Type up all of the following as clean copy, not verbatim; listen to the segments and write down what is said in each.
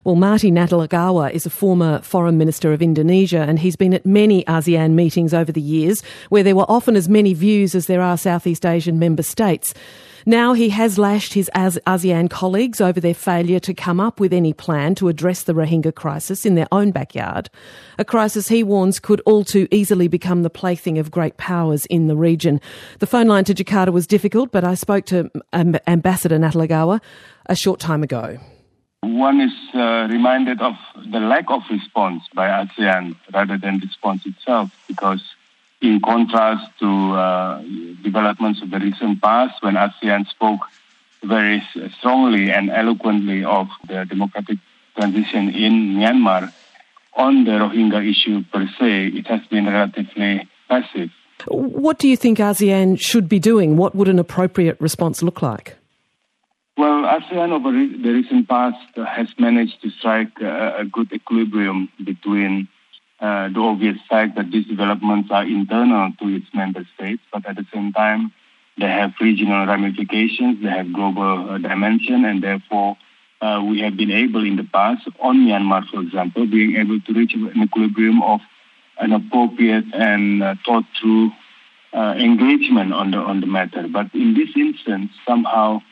Well, Marty Natalegawa is a former Foreign Minister of Indonesia, and he's been at many ASEAN meetings over the years where there were often as many views as there are Southeast Asian member states. Now he has lashed his ASEAN colleagues over their failure to come up with any plan to address the Rohingya crisis in their own backyard, a crisis he warns could all too easily become the plaything of great powers in the region. The phone line to Jakarta was difficult, but I spoke to Ambassador Natalegawa a short time ago. One is reminded of the lack of response by ASEAN rather than response itself, because in contrast to developments of the recent past, when ASEAN spoke very strongly and eloquently of the democratic transition in Myanmar, on the Rohingya issue per se, it has been relatively passive. What do you think ASEAN should be doing? What would an appropriate response look like? Well, ASEAN over the recent past has managed to strike a good equilibrium between the obvious fact that these developments are internal to its member states, but at the same time, they have regional ramifications, they have global dimension, and therefore we have been able in the past, on Myanmar, for example, being able to reach an equilibrium of an appropriate and thought-through engagement on the matter. But in this instance, somehow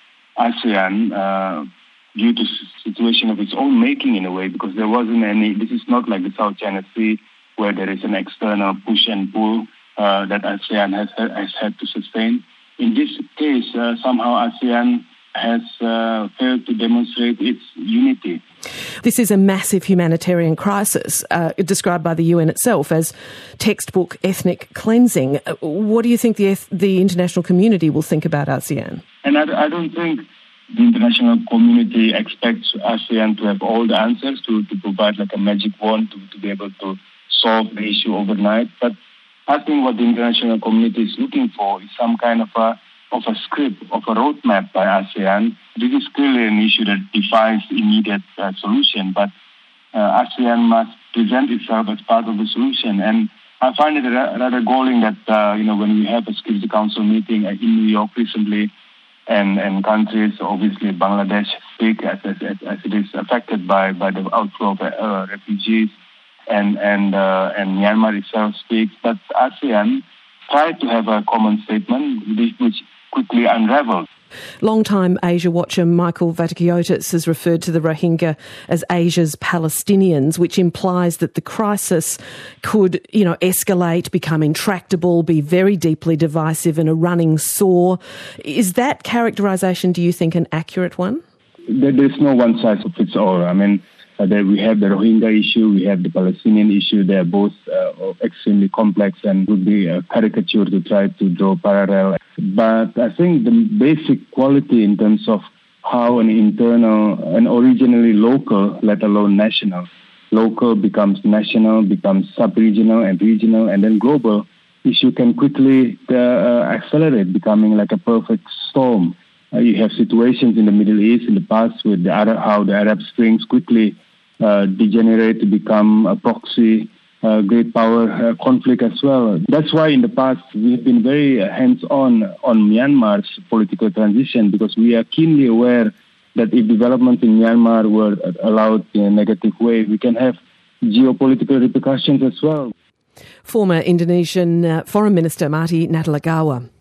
ASEAN, due to situation of its own making in a way, because there wasn't any, this is not like the South China Sea where there is an external push and pull that ASEAN has had to sustain. In this case, somehow ASEAN has failed to demonstrate its unity. This is a massive humanitarian crisis, described by the UN itself as textbook ethnic cleansing. What do you think the international community will think about ASEAN? And I don't think the international community expects ASEAN to have all the answers, to provide like a magic wand to be able to solve the issue overnight. But I think what the international community is looking for is some kind of a script, of a roadmap by ASEAN. This is clearly an issue that defies immediate solution, but ASEAN must present itself as part of the solution. And I find it rather galling that, when we have a Security Council meeting in New York recently, and countries, obviously Bangladesh speak as it is affected by the outflow of refugees, and Myanmar itself speaks, but ASEAN tried to have a common statement which quickly unraveled. Long-time Asia watcher Michael Vatikiotis has referred to the Rohingya as Asia's Palestinians, which implies that the crisis could, escalate, become intractable, be very deeply divisive and a running sore. Is that characterisation, do you think, an accurate one? There's no one size fits all. I mean, we have the Rohingya issue, we have the Palestinian issue. They are both extremely complex and would be a caricature to try to draw parallel. But I think the basic quality in terms of how an internal and originally local, let alone national, local becomes national, becomes sub-regional and regional, and then global issue can quickly accelerate, becoming like a perfect storm. You have situations in the Middle East in the past with how the Arab Springs quickly degenerate to become a proxy great power conflict as well. That's why in the past we've been very hands-on Myanmar's political transition, because we are keenly aware that if developments in Myanmar were allowed in a negative way, we can have geopolitical repercussions as well. Former Indonesian Foreign Minister Marty Natalegawa.